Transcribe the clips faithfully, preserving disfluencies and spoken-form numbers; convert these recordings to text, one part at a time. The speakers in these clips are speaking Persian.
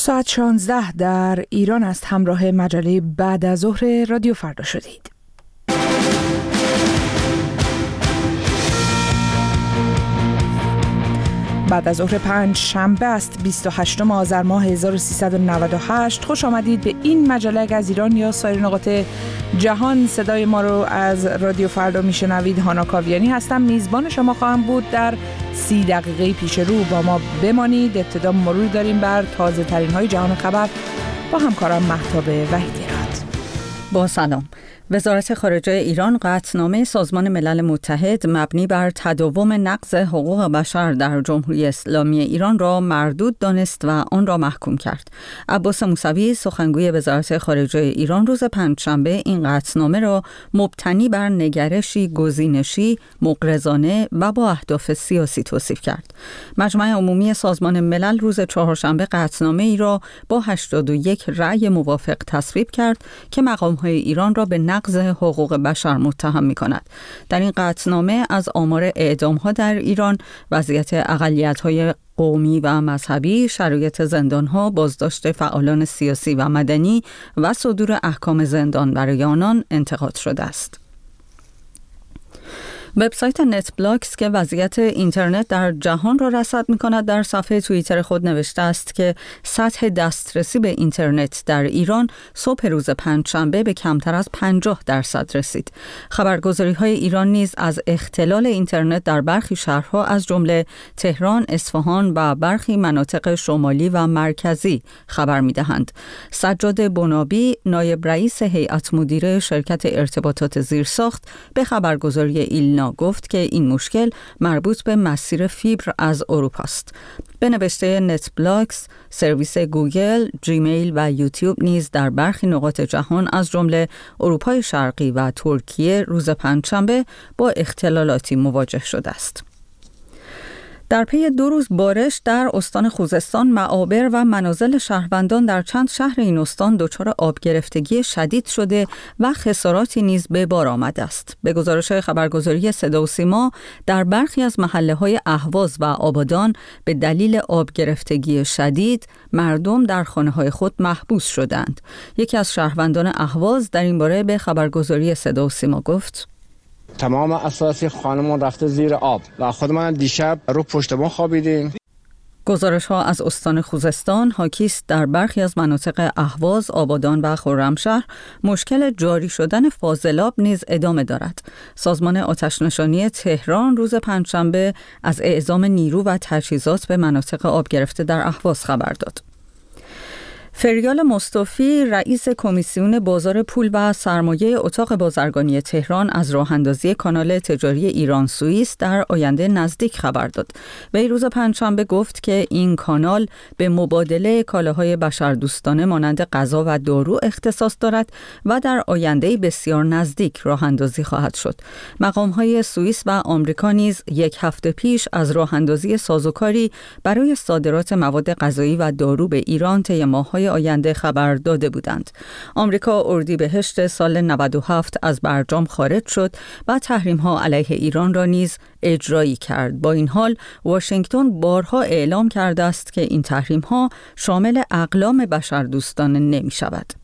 ساعت شانزده در ایران است. همراه مجله بعد از ظهر رادیو فردا شدید. بعد از ظهر پنج شنبه است، بیست و هشتم آذر ماه هزار و سیصد و نود و هشت. خوش آمدید به این مجله از ایران یا سایر نقاط جهان. صدای ما رو از رادیو فردا میشنوید. هانا کاویانی هستم، میزبان شما خواهم بود. در سی دقیقه پیش رو با ما بمانید. ابتدا مرور داریم بر تازه ترین های جهان خبر با همکارم مهتاب وحیدی‌راد. با سلام. وزارت خارجه ایران قطعنامه سازمان ملل متحد مبنی بر تداوم نقض حقوق بشر در جمهوری اسلامی ایران را مردود دانست و آن را محکوم کرد. عباس موسوی سخنگوی وزارت خارجه ایران روز پنجشنبه این قطعنامه را مبتنی بر نگرشی گزینشی، مغرضانه و با اهداف سیاسی توصیف کرد. مجمع عمومی سازمان ملل روز چهارشنبه قطعنامه ای را با هشتاد و یک رأی موافق تصویب کرد که مقام‌های ایران را به نقض حقوق بشر متهم می‌کند. در این قطعنامه از آمار اعدام‌ها در ایران، وضعیت اقلیت‌های قومی و مذهبی، شرایط زندان‌ها، بازداشت فعالان سیاسی و مدنی و صدور احکام زندان برای آنان انتقاد شده است. وبسایت نت بلاکس که وضعیت اینترنت در جهان را رصد می‌کند در صفحه توییتر خود نوشته است که سطح دسترسی به اینترنت در ایران صبح روز پنجشنبه به کمتر از پنجاه درصد رسید. خبرگزاری‌های ایران نیز از اختلال اینترنت در برخی شهرها از جمله تهران، اصفهان و برخی مناطق شمالی و مرکزی خبر می‌دهند. سجاد بنابی، نایب رئیس هیئت مدیره شرکت ارتباطات زیرساخت، به خبرگزاری ایلنا گفت که این مشکل مربوط به مسیر فیبر از اروپا است. به نوشته نت بلاکس، سرویس گوگل، جیمیل و یوتیوب نیز در برخی نقاط جهان از جمله اروپای شرقی و ترکیه روز پنجشنبه با اختلالاتی مواجه شده است. در پی دو روز بارش در استان خوزستان، معابر و منازل شهروندان در چند شهر این استان دچار آب گرفتگی شدید شده و خساراتی نیز به بار آمده است. به گزارش خبرگزاری صدا و سیما، در برخی از محله‌های اهواز و آبادان به دلیل آب گرفتگی شدید مردم در خانه‌های خود محبوس شدند. یکی از شهروندان اهواز در این باره به خبرگزاری صدا و سیما گفت: تمام اساسی خانمون رفته زیر آب و خود من دیشب رو پشت بام خوابیدیم. گزارش ها از استان خوزستان حاکی است در برخی از مناطق اهواز، آبادان و خرمشهر مشکل جاری شدن فاضلاب نیز ادامه دارد. سازمان آتش‌نشانی تهران روز پنجشنبه از اعزام نیرو و تجهیزات به مناطق آب گرفته در اهواز خبر داد. فریال مصطفی، رئیس کمیسیون بازار پول و سرمایه اتاق بازرگانی تهران، از راه اندازی کانال تجاری ایران سوئیس در آینده نزدیک خبر داد. وی روز پنجشنبه گفت که این کانال به مبادله کالاهای بشردوستانه مانند غذا و دارو اختصاص دارد و در آینده بسیار نزدیک راه اندازی خواهد شد. مقام‌های سوئیس و آمریکا نیز یک هفته پیش از راه اندازی سازوکاری برای صادرات مواد غذایی و دارو به ایران طی ماه‌های آینده خبر داده بودند. آمریکا اردیبهشت سال نود و هفت از برجام خارج شد و تحریم‌ها علیه ایران را نیز اجرایی کرد. با این حال واشنگتن بارها اعلام کرده است که این تحریم‌ها شامل اقلام بشردوستانه نمی‌شود.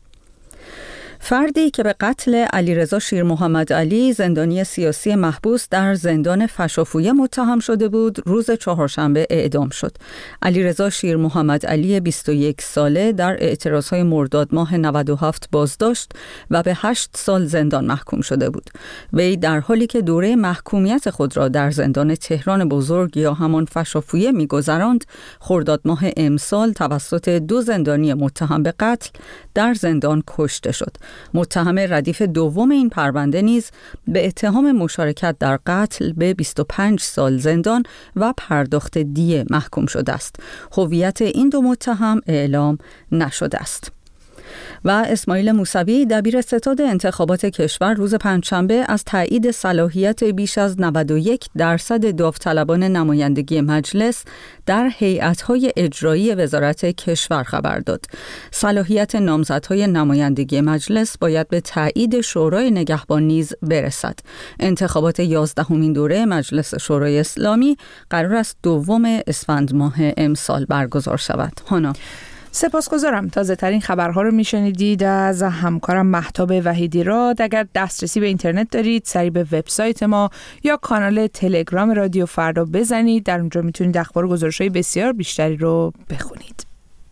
فردی که به قتل علیرضا شیرمحمد علی، زندانی سیاسی محبوس در زندان فشافویه متهم شده بود، روز چهارشنبه اعدام شد. علیرضا شیرمحمد علی بیست و یک ساله در اعتراضهای مرداد ماه نود و هفت بازداشت و به هشت سال زندان محکوم شده بود. وی در حالی که دوره محکومیت خود را در زندان تهران بزرگ یا همان فشافویه می‌گذراند، خرداد ماه امسال توسط دو زندانی متهم به قتل در زندان کشته شد. متهم ردیف دوم این پرونده نیز به اتهام مشارکت در قتل به بیست و پنج سال زندان و پرداخت دیه محکوم شده است. هویت این دو متهم اعلام نشده است. و اسماعیل موسوی، دبیر ستاد انتخابات کشور، روز پنجشنبه از تایید صلاحیت بیش از نود و یک درصد داوطلبان نمایندگی مجلس در هیئت‌های اجرایی وزارت کشور خبر داد. صلاحیت نامزدهای نمایندگی مجلس باید به تایید شورای نگهبان نیز برسد. انتخابات یازدهمین دوره مجلس شورای اسلامی قرار است دوم اسفند ماه امسال برگزار شود. هانا. سپاسگزارم. تازه ترین خبرها رو میشنیدید از همکارم مهتاب وحیدیراد. اگر دسترسی به اینترنت دارید سریع به وبسایت ما یا کانال تلگرام رادیو فردا بزنید، در اونجا میتونید اخبار و گزارش‌های بسیار بیشتری رو بخونید.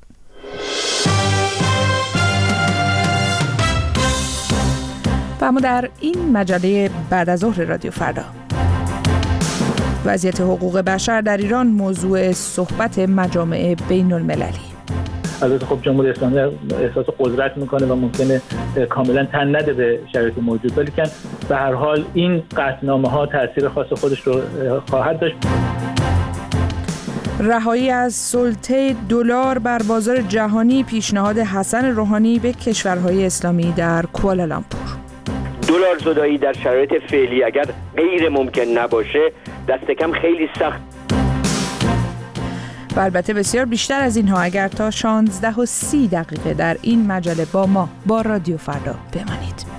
و اما در این مجله بعد از ظهر رادیو فردا، وضعیت حقوق بشر در ایران موضوع صحبت مجامع بین المللی. البته خب جمهوری اسلامی احساس قدرت میکنه و ممکنه کاملا تن نده به شرایط موجود، ولی که به هر حال این قطعنامه ها تاثیر خاص خودش رو خواهد داشت. رهایی از سلطه دلار بر بازار جهانی، پیشنهاد حسن روحانی به کشورهای اسلامی در کوالالامپور. دلار زدایی در شرایط فعلی اگر غیر ممکن نباشه دست کم خیلی سخت. و البته بسیار بیشتر از اینها اگر تا شانزده و سی دقیقه در این مجله با ما با رادیو فردا بمانید.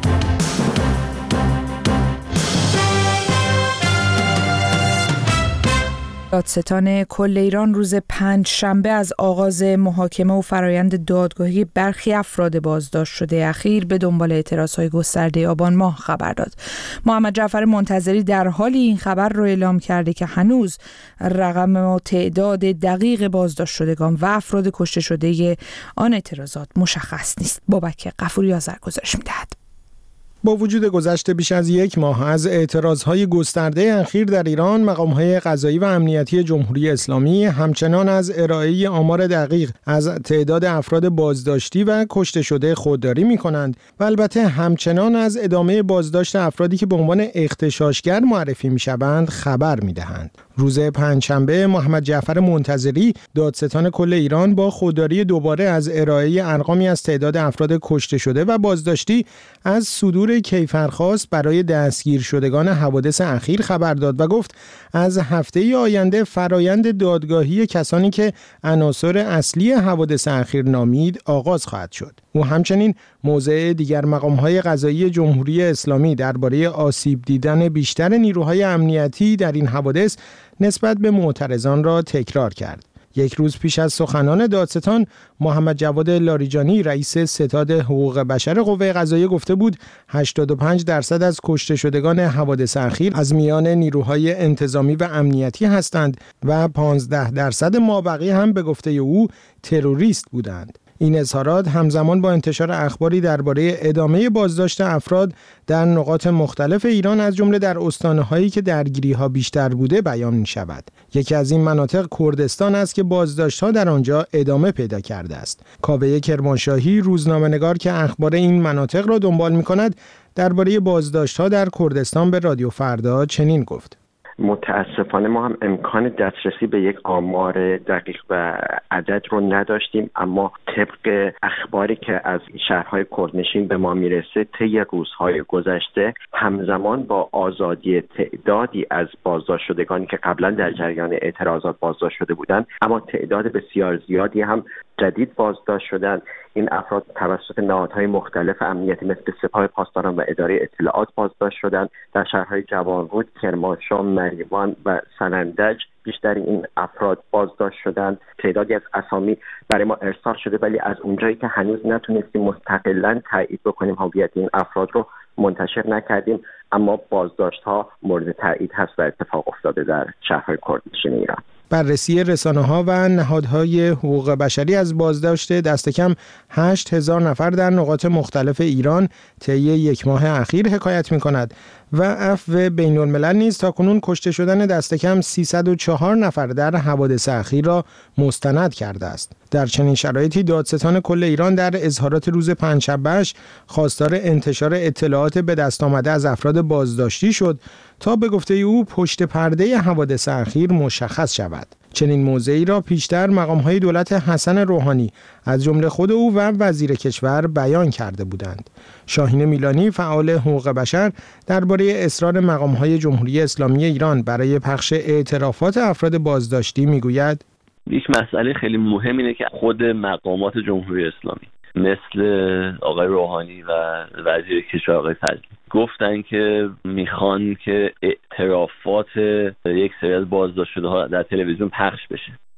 دادستان کل ایران روز پنج شنبه از آغاز محاکمه و فرایند دادگاهی برخی افراد بازداشت شده اخیر به دنبال اعتراضهای گسترده آبان ماه خبر داد. محمد جعفر منتظری در حالی این خبر رو اعلام کرده که هنوز رقم و تعداد دقیق بازداشت شدگان و افراد کشته شده آن اعتراضات مشخص نیست. بابک غفوری آذر گزارش می‌دهد. با وجود گذشت بیش از یک ماه از اعتراضهای گسترده اخیر در ایران، مقام‌های قضایی و امنیتی جمهوری اسلامی همچنان از ارائه آمار دقیق از تعداد افراد بازداشتی و کشته شده خودداری می‌کنند و البته همچنان از ادامه بازداشت افرادی که به عنوان اغتشاشگر معرفی می‌شوند خبر می‌دهند. روز پنجشنبه محمد جعفر منتظری دادستان کل ایران با خودداری دوباره از ارائه ارقامی از تعداد افراد کشته شده و بازداشتی از صدور کیفرخواست برای دستگیر شدگان حوادث اخیر خبر داد و گفت از هفته آینده فرایند دادگاهی کسانی که عناصر اصلی حوادث اخیر نامید آغاز خواهد شد. او همچنین موضع دیگر مقام‌های قضایی جمهوری اسلامی درباره آسیب دیدن بیشتر نیروهای امنیتی در این حوادث نسبت به معترضان را تکرار کرد. یک روز پیش از سخنان دادستان، محمد جواد لاریجانی رئیس ستاد حقوق بشر قوه قضاییه گفته بود هشتاد و پنج درصد از کشته شدگان حوادث اخیر از میان نیروهای انتظامی و امنیتی هستند و پانزده درصد مابقی هم به گفته او تروریست بودند. این اظهارات همزمان با انتشار اخباری درباره ادامه بازداشت افراد در نقاط مختلف ایران از جمله در استانه‌هایی که درگیری‌ها بیشتر بوده بیان می‌شود. یکی از این مناطق کردستان است که بازداشت‌ها در آنجا ادامه پیدا کرده است. کاوه کرمانشاهی روزنامه‌نگار که اخبار این مناطق را دنبال می‌کند درباره بازداشت‌ها در کردستان به رادیو فردا چنین گفت: متاسفانه ما هم امکان دسترسی به یک آمار دقیق و عدد رو نداشتیم، اما طبق اخباری که از شهرهای کردنشین به ما میرسه طی روزهای گذشته همزمان با آزادی تعدادی از بازداشت شدگانی که قبلا در جریان اعتراضات بازداشت شده بودند، اما تعداد بسیار زیادی هم جدید بازداشت شدند. این افراد توسط نهادهای مختلف امنیتی مثل سپاه پاسداران و اداره اطلاعات بازداشت شدند. در شهرهای جوانرود، کرمانشاه، مریوان و سنندج بیشتر این افراد بازداشت شدند. تعدادی از اسامی برای ما ارسال شده، ولی از اونجایی که هنوز نتونستیم مستقلاً تایید بکنیم هویت این افراد رو منتشر نکردیم، اما بازداشت ها مورد تایید هست و اتفاق افتاده در شهرهای کردنشین ایران. بررسی رسانه‌ها و نهادهای حقوق بشری از بازداشت دست کم هشت هزار نفر در نقاط مختلف ایران طی یک ماه اخیر حکایت می‌کند و عفو بین‌الملل نیز تاکنون کشته شدن دست کم سیصد و چهار نفر در حوادث اخیر را مستند کرده است. در چنین شرایطی دادستان کل ایران در اظهارات روز پنجشنبه‌اش خواستار انتشار اطلاعات به دست آمده از افراد بازداشتی شد تا به گفته او پشت پرده حوادث اخیر مشخص شود. چنین موضعی را پیشتر مقام‌های دولت حسن روحانی از جمله خود او و وزیر کشور بیان کرده بودند. شاهین میلانی فعال حقوق بشر درباره اصرار مقام‌های جمهوری اسلامی ایران برای پخش اعترافات افراد بازداشتی میگوید: یک مسئله خیلی مهم اینه که خود مقامات جمهوری اسلامی مثل آقای روحانی و وزیر کشور آقای فضلی گفتن که میخوان که اعترافات یک سری از بازداشت شده ها در تلویزیون پخش بشه.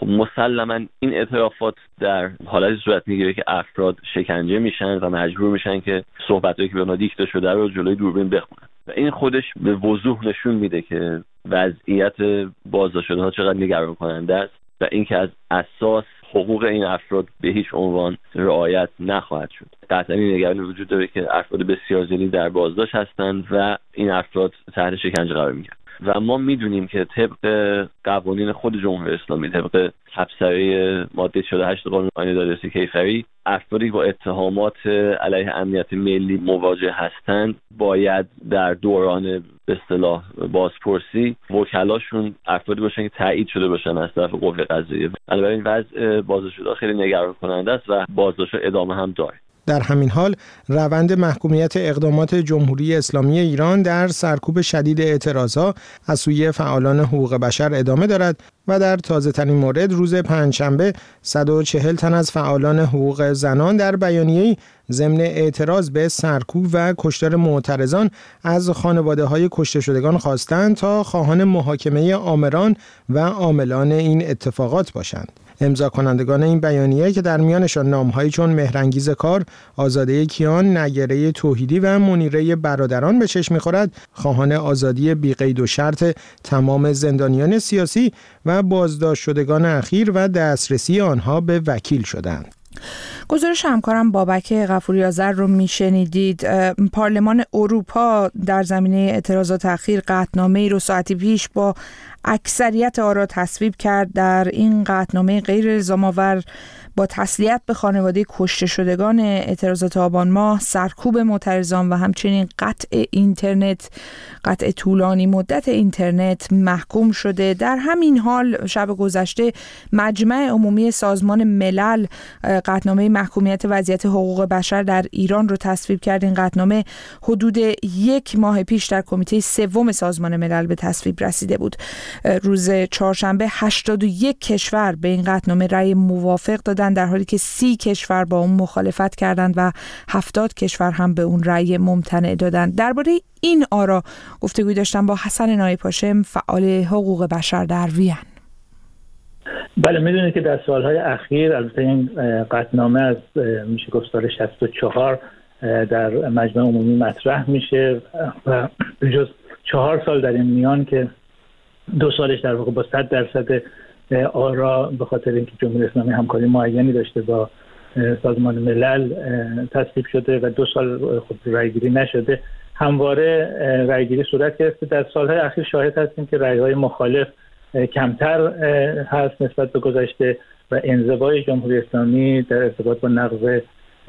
مسلماً این اعترافات در حالتی صورت میگیره که افراد شکنجه میشن و مجبور میشن که صحبتایی که به اونها دیکته شده رو جلوی دوربین بخونن و این خودش به وضوح نشون میده که وضعیت بازداشت شده‌ها چقدر نگران کننده است و اینکه از اساس حقوق این افراد به هیچ عنوان رعایت نخواهد شد. قطعاً این نگرانی وجود داره که افراد بسیار زیادی در بازداشت هستند و این افراد تحت شکنجه قرار میگیرند و ما میدونیم که طبق قوانین خود جمهوری اسلامی، طبق تبصره ماده چهل و هشت قانون آیین دادرسی کیفری، افرادی با اتهامات علیه امنیت ملی مواجه هستند باید در دوران به اصطلاح بازپرسی وکلاشون افرادی باشن که تایید شده باشن از طرف قوه قضاییه. بنابراین وضع بازداشت‌شده‌ها خیلی نگران کننده است و بازداشت ادامه هم داره. در همین حال روند محکومیت اقدامات جمهوری اسلامی ایران در سرکوب شدید اعتراضها از سوی فعالان حقوق بشر ادامه دارد و در تازه‌ترین مورد روز پنجشنبه صد و چهل تن از فعالان حقوق زنان در بیانیه‌ای ضمن اعتراض به سرکوب و کشتار معترضان از خانواده‌های کشته شدگان خواستند تا خواهان محاکمه آمران و عاملان این اتفاقات باشند. امضا کنندگان این بیانیه که در میانشان نام‌هایی چون مهرانگیز کار، آزاده کیان، نگره توحیدی و منیره برادران به چشم می‌خورد، خواهان آزادی بی‌قید و شرط تمام زندانیان سیاسی و بازداشت شدگان اخیر و دسترسی آنها به وکیل شدند. گزارش همکارم بابک غفوری آذر رو میشنیدید. پارلمان اروپا در زمینه اعتراضات اخیر قطعنامه‌ای رو ساعتی پیش با اکثریت آرا تصویب کرد. در این قطعنامه غیر الزام‌آور با تسلیت به خانواده کشته شدگان اعتراضات آبان ماه، سرکوب معترضان و همچنین قطع اینترنت، قطع طولانی مدت اینترنت محکوم شده. در همین حال شب گذشته مجمع عمومی سازمان ملل قطعنامه محکومیت وضعیت حقوق بشر در ایران رو تصویب کرد. این قطعنامه حدود یک ماه پیش در کمیته سوم سازمان ملل به تصویب رسیده بود. روز چهارشنبه هشتاد و یک کشور به این قطعنامه رأی موافق دادند، در حالی که سی کشور با اون مخالفت کردند و هفتاد کشور هم به اون رأی ممتنع دادند. درباره این آرا گفتگوی داشتم با حسن نایپاشم، فعال حقوق بشر در وین. بله، میدونید که در سالهای اخیر البته این قطعنامه از میشه گفت سال شصت و چهار در مجمع عمومی مطرح میشه و جز چهار سال در این میان که دو سالش در واقع با صد درصد آرا به خاطر اینکه جمهوری اسلامی همکاری معینی داشته با سازمان ملل تصویب شده و دو سال خود رأیگیری نشده، همواره رأیگیری صورت گرفته. در سالهای اخیر شاهد هستیم که رأی‌های مخالف کمتر هست نسبت به گذشته و انزوای جمهوری اسلامی در ارتباط با نقض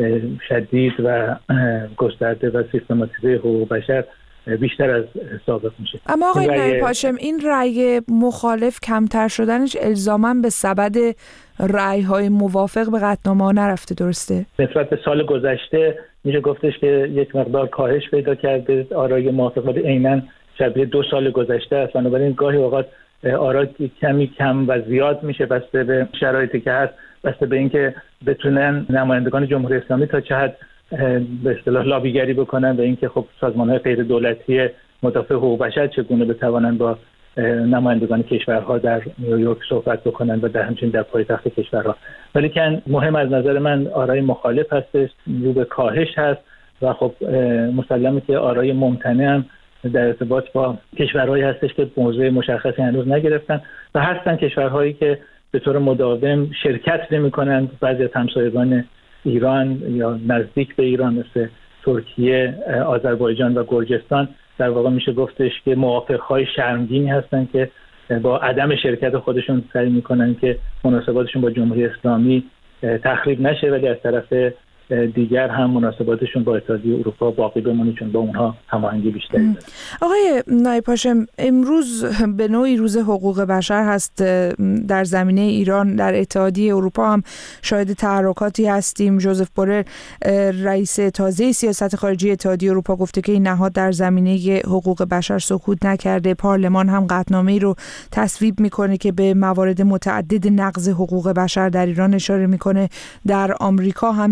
شدید و گسترده و سیستماتیزه حقوق بشر بیشتر از سابق میشه. اما آقای نایپاشم، این رأی مخالف کمتر شدنش الزاماً به سبد رأی‌های موافق به قطعنامه نرفته، درسته؟ نسبت به سال گذشته میشه گفتش که یک مقدار کاهش پیدا کرده آرای موافق، ولی عیناً شبیه دو سال گذشته است. بنابراین گاهی اوقات آرا کمی کم و زیاد میشه بسته به شرایطی که هست، بسته به اینکه بتونن نمایندگان جمهوری اسلامی تا چه حد به اصطلاح لابیگری بکنن و اینکه خب سازمان‌های غیر دولتی مدافع حقوق بشر چگونه بتوانند با نمایندگان کشورها در نیویورک صحبت بکنن و در همچنین در پایتخت کشورها. ولی که مهم از نظر من آرای مخالف هستش، رو به کاهش هست و خب مسلمه که آرای ممتنع هم در ارتباط با کشورهایی هستش که موضوع مشخصی هنوز نگرفتن و هستن کشورهایی که به طور مداوم شرکت نمی‌کنند. بعضی از همسایگان ایران یا نزدیک به ایران مثل ترکیه، آذربایجان و گرجستان در واقع میشه گفتش که موافقهای شرمگینی هستن که با عدم شرکت خودشون سعی میکنن که مناسباتشون با جمهوری اسلامی تخریب نشه، ولی از طرف دیگر هم مناسباتشون با اتحادیه اروپا باقی بمونه چون با اونها هماهنگی بیشتری داره. آقای نایپاشم، امروز به نوعی روز حقوق بشر هست در زمینه ایران. در اتحادیه اروپا هم شاهد تحرکاتی هستیم. ژوزف بورل رئیس تازه سیاست خارجی اتحادیه اروپا گفته که این نهاد در زمینه حقوق بشر سکوت نکرده. پارلمان هم قطعنامه‌ای رو تصویب میکنه که به موارد متعدد نقض حقوق بشر در ایران اشاره میکنه. در آمریکا هم جلسه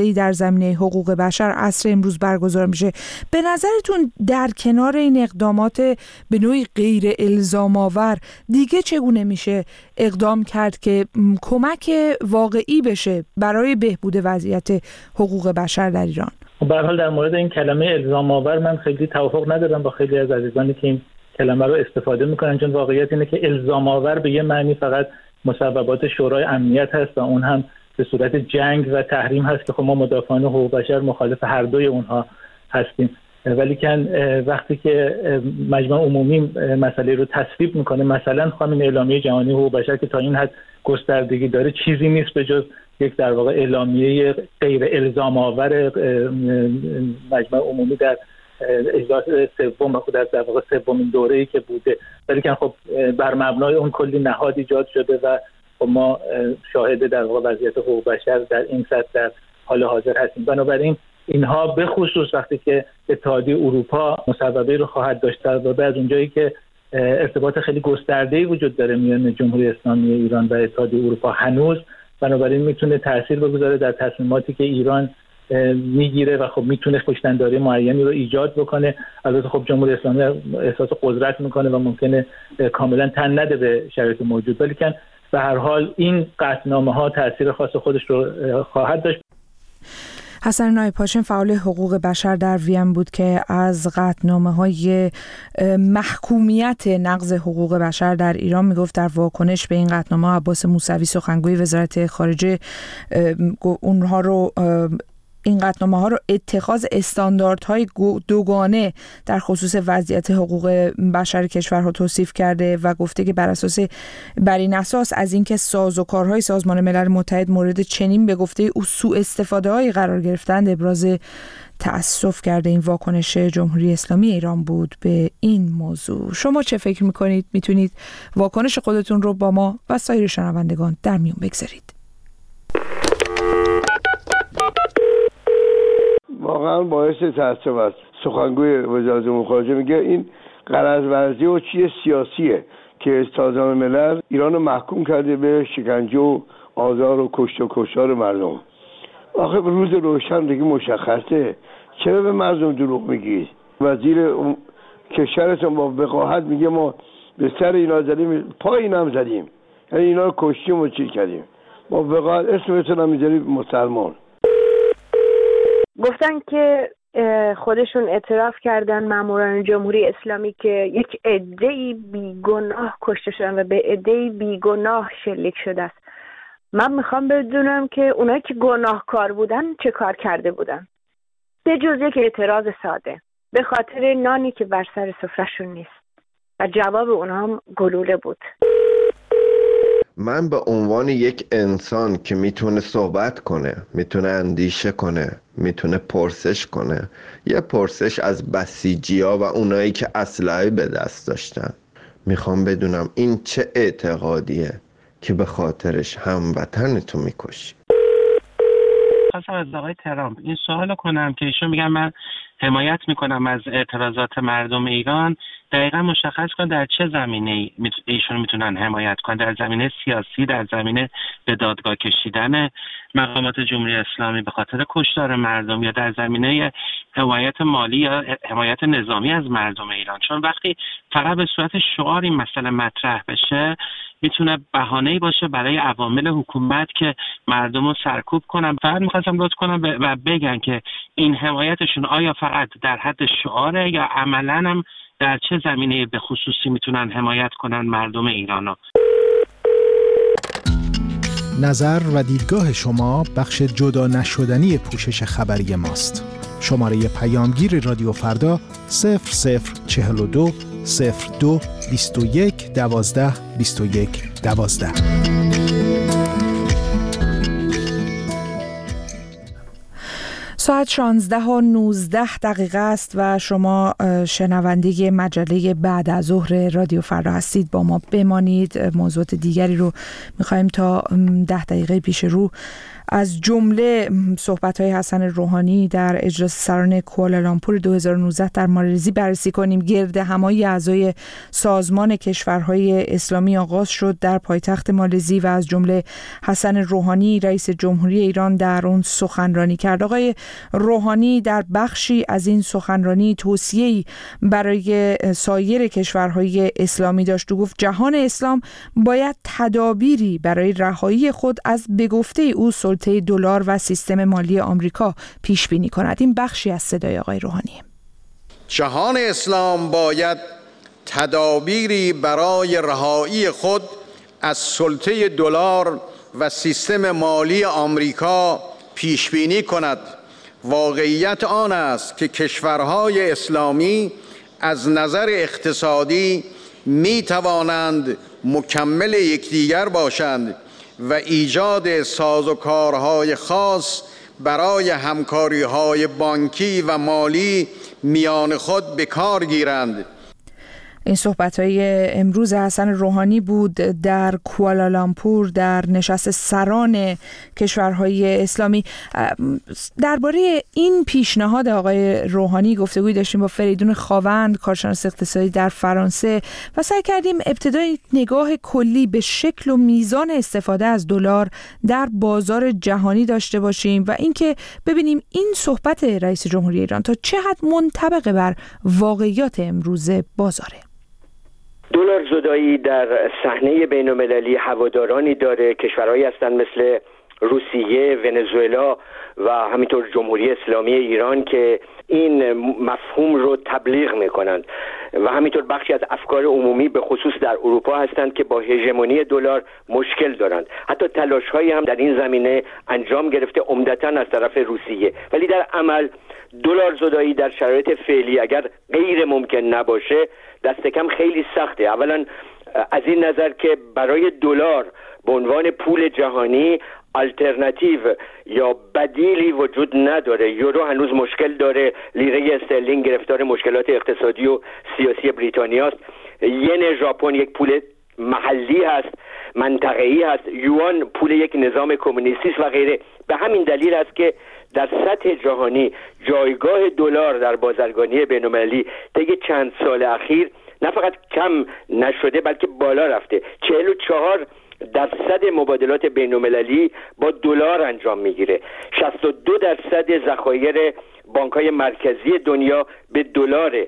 دیگه‌ای در زمینه حقوق بشر عصر امروز برگزار میشه. به نظرتون در کنار این اقدامات به نوعی غیر الزام آور دیگه چگونه میشه اقدام کرد که کمک واقعی بشه برای بهبود وضعیت حقوق بشر در ایران؟ به هر حال در مورد این کلمه الزام آور من خیلی توافق ندارم با خیلی از عزیزانی که این کلمه رو استفاده میکنن، چون واقعیت اینه که الزام آور به یه معنی فقط مصوبات شورای امنیت هست و اون هم به صورت جنگ و تحریم هست که خب ما مدافعان حقوق بشر مخالف هر دوی اونها هستیم. ولی که وقتی که مجمع عمومی مسئله رو تصویب میکنه، مثلا همین اعلامیه جهانی حقوق بشر که تا این حد گستردگی داره، چیزی نیست به جز یک در واقع اعلامیه غیر الزام آور مجمع عمومی در اجلاس سوم و در در واقع سومین دوره‌ای که بوده. ولی که خب بر مبنای اون کلی نهاد ایجاد شده و خب ما شاهد در واقع وضعیت حقوق بشر در این سطح در حال حاضر هستیم. بنابراین اینها به خصوص وقتی که اتحادیه اروپا مصوبه رو خواهد داشت و بعد اونجایی که ارتباط خیلی گسترده‌ای وجود داره میان جمهوری اسلامی ایران و اتحادیه اروپا هنوز، بنابراین میتونه تاثیر بگذاره در تصمیماتی که ایران میگیره و خب میتونه خوشتنداری معینی رو ایجاد بکنه. البته خب جمهوری اسلامی احساس قدرت میکنه و ممکنه کاملا تن نده به شرایط موجود، ولی که به هر حال این قطعنامه ها تاثیر خاص خودش رو خواهد داشت. حسن نایب هاشم فعال حقوق بشر در وین بود که از قطعنامه‌های محکومیت نقض حقوق بشر در ایران میگفت. در واکنش به این قطعنامه عباس موسوی سخنگوی وزارت خارجه اونها رو این قطعنامه ها رو اتخاذ استانداردهای دوگانه در خصوص وضعیت حقوق بشر کشورها توصیف کرده و گفته که بر اساس بر این اساس از اینکه سازوکارهای سازمان ملل متحد مورد چنین به گفته او سوء استفاده های قرار گرفتند ابراز تأسف کرده. این واکنش جمهوری اسلامی ایران بود به این موضوع. شما چه فکر میکنید؟ میتونید واکنش خودتون رو با ما و سایر شنوندگان در میون بگذارید. واقعا باعث تأسف است. سخنگوی وزارت امور خارجه میگه این غرض ورزی و چیز سیاسیه که سازمان ملل ایران رو محکوم کرده به شکنجه و آزار و کشت و کشتار مردم. آخه روز روشن دیگه مشخصه، چرا به مردم دروغ میگید؟ وزیر کشورتون با وقاحت میگه ما به سر اینا زدیم، پای اینا هم زدیم، یعنی اینا رو کشتیم و چی کردیم. با وقاحت اسمتون هم میذارید مسلمان. گفتن که خودشون اعتراف کردن ماموران جمهوری اسلامی که یک عده‌ای بیگناه کشته شدن و به عده‌ای بیگناه شلیک شده است. من میخوام بدونم که اونایی که گناهکار بودن چه کار کرده بودن، به جز یک اعتراض ساده به خاطر نانی که بر سر سفرهشون نیست، و جواب اونها هم گلوله بود. من به عنوان یک انسان که میتونه صحبت کنه، میتونه اندیشه کنه، میتونه پرسش کنه، یه پرسش از بسیجی‌ها و اونایی که اسلحه به دست داشتن، میخوام بدونم این چه اعتقادیه که به خاطرش هموطنتو میکشی. خواستم از آقای ترامپ این سوال کنم که ایشون میگن من حمایت میکنم از اعتراضات مردم ایران، دقیقا مشخص کن در چه زمینه ایشون میتونن حمایت کنن؟ در زمینه سیاسی، در زمینه به دادگاه کشیدن مقامات جمهوری اسلامی به خاطر کشتار مردم، یا در زمینه حمایت مالی یا حمایت نظامی از مردم ایران؟ چون وقتی فقط به صورت شعار این مسئله مطرح بشه میتونه بهانه‌ای باشه برای عوامل حکومت که مردم رو سرکوب کنن. فقط میخواستم لطف کنم و بگن که این حمایتشون آیا فقط در حد شعاره یا عملاً هم در چه زمینه به خصوصی میتونن حمایت کنن مردم ایرانو؟ نظر و دیدگاه شما بخش جدا نشدنی پوشش خبری ماست. شماره پیامگیر رادیو فردا صفر صفر چهل و دو صفر دو بیست و یک دوازده بیست و یک دوازده. ساعت شانزده و نوزده دقیقه است و شما شنونده مجله بعد از ظهر رادیو فردا هستید. با ما بمانید. موضوعات دیگری رو میخوایم تا ده دقیقه پیش رو از جمله صحبت‌های حسن روحانی در اجلاس سران کوالالامپور دو هزار و نوزده در مالزی بررسی کنیم. گرد همایی اعضای سازمان کشورهای اسلامی آغاز شد در پایتخت مالزی و از جمله حسن روحانی رئیس جمهوری ایران در اون سخنرانی کرد. آقای روحانی در بخشی از این سخنرانی توصیه‌ای برای سایر کشورهای اسلامی داشت و گفت جهان اسلام باید تدابیری برای رهایی خود از به گفته او سلطه دلار و سیستم مالی آمریکا پیش بینی کند. این بخشی از صدای آقای روحانی. جهان اسلام باید تدابیری برای رهایی خود از سلطه دلار و سیستم مالی آمریکا پیش بینی کند. واقعیت آن است که کشورهای اسلامی از نظر اقتصادی می توانند مکمل یکدیگر باشند و ایجاد سازوکارهای خاص برای همکاری‌های بانکی و مالی میان خود به کار گیرند. این صحبت‌های امروز حسن روحانی بود در کوالالامپور در نشست سران کشورهای اسلامی. درباره این پیشنهاد آقای روحانی گفتگوی داشتیم با فریدون خاوند، کارشناس اقتصادی در فرانسه، و سعی کردیم ابتدای نگاه کلی به شکل و میزان استفاده از دلار در بازار جهانی داشته باشیم و اینکه ببینیم این صحبت رئیس جمهوری ایران تا چه حد منطبق بر واقعیات امروز بازاره. دلار زدایی در صحنه بین‌المللی هوادارانی داره. کشورهایی هستند مثل روسیه، ونزوئلا و همینطور جمهوری اسلامی ایران که این مفهوم رو تبلیغ میکنند و همینطور بخشی از افکار عمومی به خصوص در اروپا هستند که با هژمونی دلار مشکل دارند. حتی تلاش‌هایی هم در این زمینه انجام گرفته عمدتاً از طرف روسیه، ولی در عمل دلار زدایی در شرایط فعلی اگر غیر ممکن نباشه دست کم خیلی سخته. اولا از این نظر که برای دلار به عنوان پول جهانی آلترناتیو یا بدیلی وجود نداره. یورو هنوز مشکل داره، لیره استرلینگ گرفتار مشکلات اقتصادی و سیاسی بریتانیا است، ین ژاپن یک پول محلی هست، منطقه‌ای هست، یوان پول یک نظام کمونیستی است و غیره. به همین دلیل است که در سطح جهانی جایگاه دلار در بازرگانی بین‌المللی طی چند سال اخیر نه فقط کم نشده بلکه بالا رفته. چهل و چهار درصد مبادلات بین‌المللی با دلار انجام میگیره. شصت و دو درصد ذخایر بانک‌های مرکزی دنیا به دلاره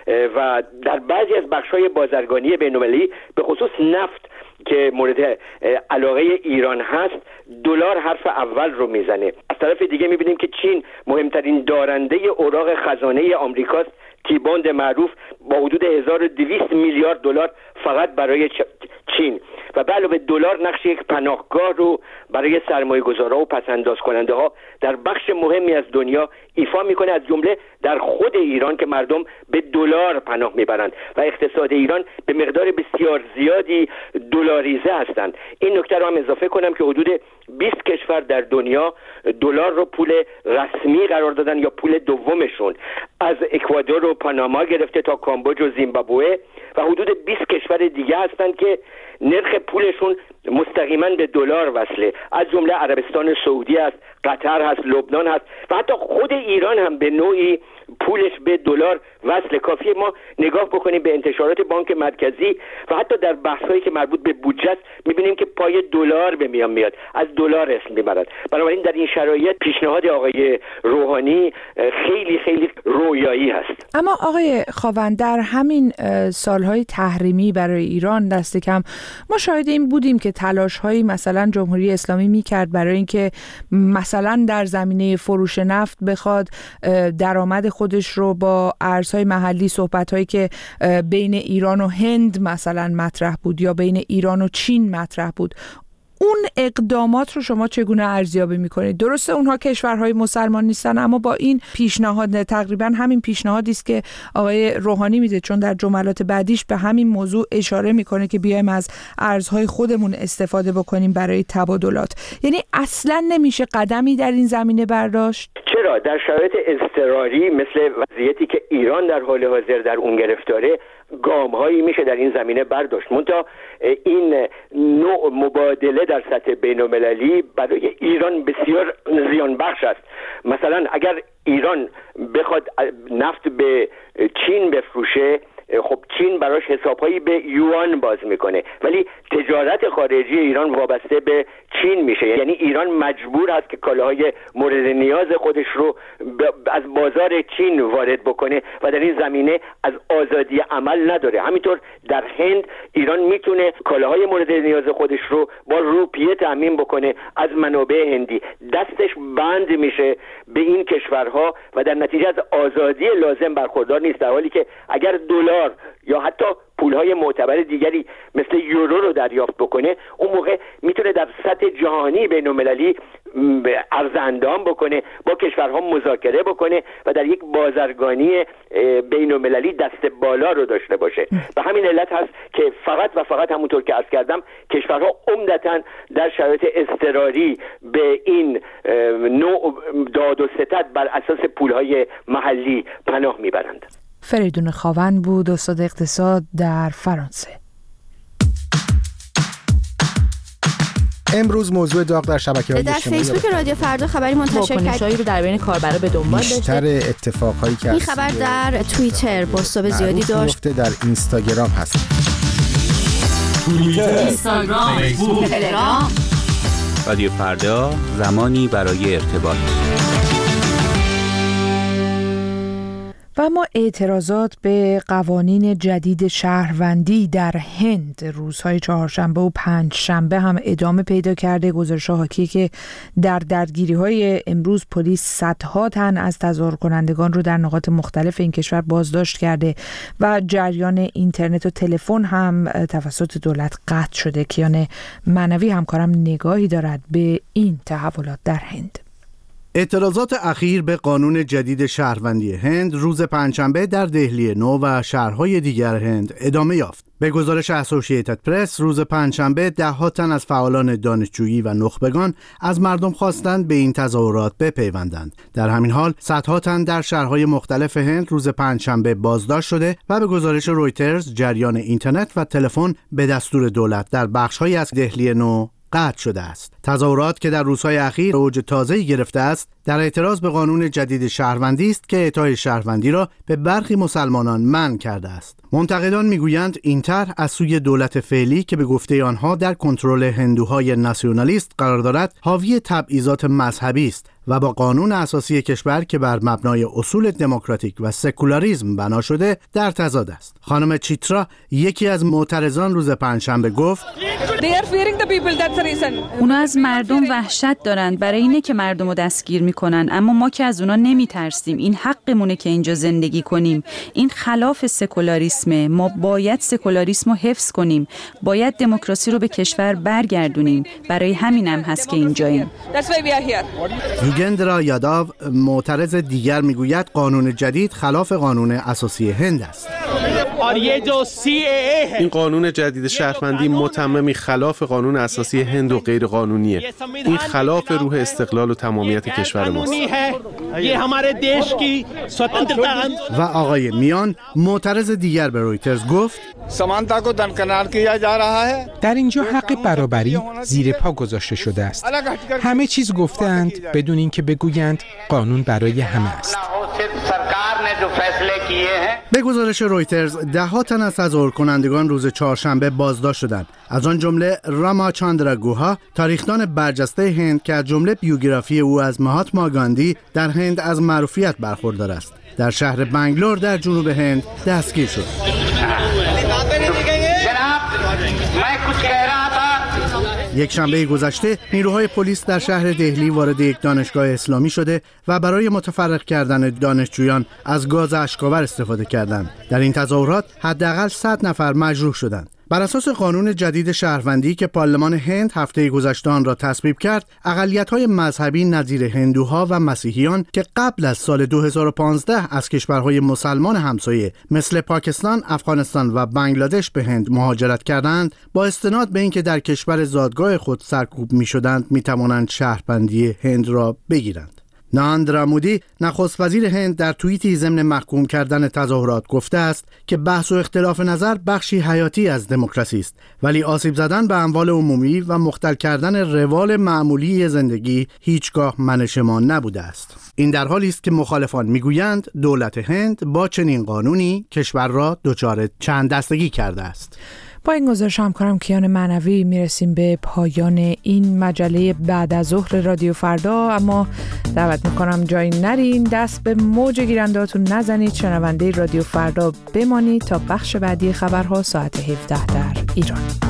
و در بعضی از بخش‌های بازرگانی بین‌المللی به خصوص نفت که مورد علاقه ایران هست دلار حرف اول رو میزنه. از طرف دیگه میبینیم که چین مهمترین دارنده اوراق خزانه آمریکاست، تیباند معروف با حدود هزار و دویست میلیارد دلار فقط برای چین و به علاوه دلار نقش یک پناهگاه رو برای سرمایه‌گذارها و پس‌انداز کننده ها در بخش مهمی از دنیا ایفا میکنه، از جمله در خود ایران که مردم به دلار پناه میبرند و اقتصاد ایران به مقدار بسیار زیادی دلاریزه هستند. این نکته رو هم اضافه کنم که حدود بیست کشور در دنیا دلار رو پول رسمی قرار دادن یا پول دومشون، از اکوادور و پاناما گرفته تا کامبوج و زیمبابوه و حدود بیست کشور دیگه هستند که نرخ پولشون مستقیما به دلار وصله، از جمله عربستان سعودی است، قطر هست، لبنان هست و حتی خود ایران هم به نوعی پولش به دلار وصله. کافیه ما نگاه بکنیم به انتشارات بانک مرکزی و حتی در بحث‌هایی که مربوط به بودجه است می‌بینیم که پای دلار به میان میاد، از دلار اسم میبرد. بنابراین در این شرایط پیشنهاد آقای روحانی خیلی خیلی رویایی هست. اما آقای خاوند در همین سالهای تحریمی برای ایران دست کم ما شاهد این بودیم که تلاش‌هایی مثلا جمهوری اسلامی می‌کرد برای اینکه مثلا در زمینه فروش نفت بخواد درآمد خودش رو با ارزهای محلی، صحبت‌هایی که بین ایران و هند مثلا مطرح بود یا بین ایران و چین مطرح بود، اون اقدامات رو شما چگونه ارزیابی میکنید؟ درسته اونها کشورهای مسلمان نیستن، اما با این پیشنهاد تقریبا همین پیشنهادی است که آقای روحانی میده، چون در جملات بعدیش به همین موضوع اشاره میکنه که بیایم از ارزهای خودمون استفاده بکنیم برای تبادلات. یعنی اصلا نمیشه قدمی در این زمینه برداشت؟ چرا؟ در شرایط اضطراری مثل وضعیتی که ایران در حال حاضر در اون گرفتاره گام‌هایی میشه در این زمینه برداشت. منتها این نوع مبادله در سطح بین‌المللی برای ایران بسیار زیان بخش است. مثلا اگر ایران بخواد نفت به چین بفروشه، خب چین براش حسابهایی به یوان باز میکنه، ولی تجارت خارجی ایران وابسته به چین میشه. یعنی ایران مجبور هست که کالاهای مورد نیاز خودش رو از بازار چین وارد بکنه و در این زمینه از آزادی عمل نداره. همینطور در هند ایران میتونه کالاهای مورد نیاز خودش رو با روپیه تامین بکنه از منابع هندی. دستش بند میشه به این کشورها و در نتیجه از آزادی لازم برخوردار نیست، در حالی که اگر دلار یا حتی پولهای معتبر دیگری مثل یورو رو دریافت بکنه، اون موقع میتونه در سطح جهانی بین‌المللی ارزاندام بکنه، با کشورها مذاکره بکنه و در یک بازرگانی بین‌المللی دست بالا رو داشته باشه. و همین علت هست که فقط و فقط همونطور که عرض کردم کشورها عمدتاً در شرایط اضطراری به این نوع داد و ستد بر اساس پولهای محلی پناه میبرند. فریدون خاوند بود، استاد اقتصاد در فرانسه. امروز موضوع داغ در شبکه‌های اجتماعی در فیسبوک رادیو فردا خبری منتشر کرد رو در بین کاربرا به دنبال داشته. بیشتر اتفاقهایی که این خبر در توییتر بازتاب زیادی داشت. در اینستاگرام هست. توییتر، اینستاگرام، فیسبوک، تلگرام. رادیو فردا، زمانی برای ارتباط. و اما اعتراضات به قوانین جدید شهروندی در هند روزهای چهارشنبه و پنج شنبه هم ادامه پیدا کرده. گزارش‌ها حاکی که در درگیری‌های امروز پلیس صدها تن از تظاهر کنندگان رو در نقاط مختلف این کشور بازداشت کرده و جریان اینترنت و تلفن هم توسط دولت قطع شده. کیان معنوی همکارم نگاهی دارد به این تحولات در هند. اعتراضات اخیر به قانون جدید شهروندی هند روز پنجشنبه در دهلی نو و شهرهای دیگر هند ادامه یافت. به گزارش اسوسییتد پرس روز پنجشنبه ده ها تن از فعالان دانشجویی و نخبگان از مردم خواستند به این تظاهرات بپیوندند. در همین حال صدها تن در شهرهای مختلف هند روز پنجشنبه بازداشت شده و به گزارش رویترز جریان اینترنت و تلفن به دستور دولت در بخش‌هایی از دهلی نو قطع شده است. تظاهرات که در روزهای اخیر اوج تازه‌ای گرفته است، در اعتراض به قانون جدید شهروندی است که اعطای شهروندی را به برخی مسلمانان منع کرده است. منتقدان میگویند این طرح از سوی دولت فعلی که به گفته آنها در کنترل هندوهای ناسیونالیست قرار دارد، حاوی تبعیضات مذهبی است و با قانون اساسی کشور که بر مبنای اصول دموکراتیک و سکولاریسم بنا شده در تضاد است. خانم چیترا، یکی از معترضان، روز پنجشنبه گفت: اونا از مردم وحشت دارند، برای اینه که مردم رو دستگیر میکنن، اما ما که از اونا نمیترسیم. این حقمونه که اینجا زندگی کنیم. این خلاف سکولاریسمه. ما باید سکولاریسم رو حفظ کنیم. باید دموکراسی رو به کشور برگردونیم. برای همینم هست که اینجاییم. یوگندرا یاداو، معترض دیگر، میگوید قانون جدید خلاف قانون اساسی هند است. این قانون جدید شهروندی متممی خلاف قانون اساسی هند و غیر قانونیه. این خلاف روح استقلال و تمامیت کشور ماست. و آقای میان، معترض دیگر، به رویترز گفت: در اینجا حق برابری زیر پا گذاشته شده است. همه چیز گفتند بدون اینکه بگویند قانون برای همه است. به گزارش رویترز ده ها تن از تظاهر کنندگان روز چهارشنبه بازداشت شدند. از آن جمله راما چاندرا گوها، تاریخدان برجسته هند که از جمله بیوگرافی او از مهاتما گاندی در هند از معروفیت برخوردار است، در شهر بنگلور در جنوب هند دستگیر شد. یک شنبه گذشته نیروهای پلیس در شهر دهلی وارد یک دانشگاه اسلامی شده و برای متفرق کردن دانشجویان از گاز اشک‌آور استفاده کردند. در این تظاهرات حداقل صد نفر مجروح شدند. بر اساس قانون جدید شهروندی که پارلمان هند هفته گذشته آن را تصویب کرد، اقلیت‌های مذهبی نظیر هندوها و مسیحیان که قبل از سال دو هزار و پانزده از کشورهای مسلمان همسایه مثل پاکستان، افغانستان و بنگلادش به هند مهاجرت کردند، با استناد به اینکه در کشور زادگاه خود سرکوب می‌شدند، می‌توانند شهروندی هند را بگیرند. ناندرا مودی نخست وزیر هند در توییتی ضمن محکوم کردن تظاهرات گفته است که بحث و اختلاف نظر بخشی حیاتی از دموکراسی است، ولی آسیب زدن به اموال عمومی و مختل کردن روال معمولی زندگی هیچگاه من شما نبوده است. این در حالی است که مخالفان میگویند دولت هند با چنین قانونی کشور را دچار چند دستگی کرده است. با این گزارش همکارم کیان معنوی میرسیم به پایان این مجله بعد از ظهر رادیو فردا، اما دعوت میکنم جایی نرین، دست به موج گیرنده‌هاتون نزنید، شنونده رادیو فردا بمانید تا بخش بعدی خبرها ساعت هفده در ایران.